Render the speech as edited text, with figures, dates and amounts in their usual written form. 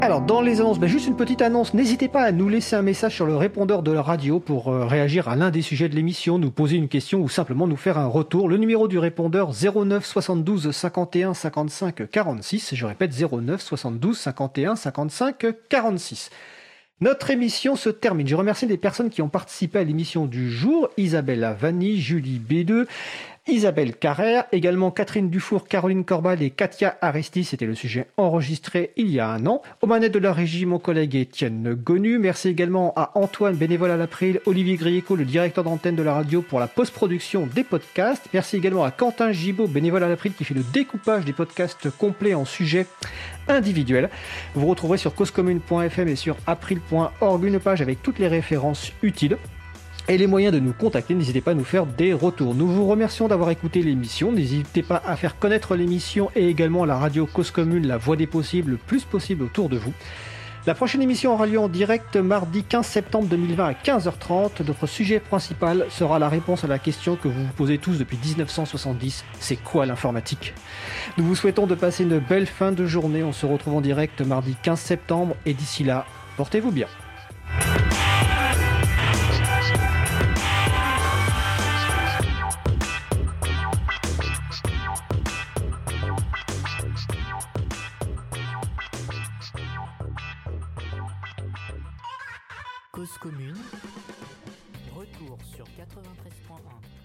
Alors, dans les annonces, juste une petite annonce. N'hésitez pas à nous laisser un message sur le répondeur de la radio pour réagir à l'un des sujets de l'émission, nous poser une question ou simplement nous faire un retour. Le numéro du répondeur 09 72 51 55 46. Je répète 09 72 51 55 46. Notre émission se termine. Je remercie les personnes qui ont participé à l'émission du jour. Isabelle Avani, Julie B2, Isabelle Carrère, également Catherine Dufour, Caroline Corbal et Katia Aresti. C'était le sujet enregistré il y a un an. Aux manettes de la régie, mon collègue Étienne Gonu. Merci également à Antoine, bénévole à l'April, Olivier Grieco, le directeur d'antenne de la radio pour la post-production des podcasts. Merci également à Quentin Gibaud, bénévole à l'April, qui fait le découpage des podcasts complets en sujets individuels. Vous retrouverez sur causecommune.fm et sur april.org une page avec toutes les références utiles. Et les moyens de nous contacter, n'hésitez pas à nous faire des retours. Nous vous remercions d'avoir écouté l'émission. N'hésitez pas à faire connaître l'émission et également la radio Cause Commune, la voix des possibles, le plus possible autour de vous. La prochaine émission aura lieu en direct mardi 15 septembre 2020 à 15h30. Notre sujet principal sera la réponse à la question que vous vous posez tous depuis 1970. C'est quoi l'informatique ? Nous vous souhaitons de passer une belle fin de journée. On se retrouve en direct mardi 15 septembre et d'ici là, portez-vous bien. Cause commune, retour sur 93.1.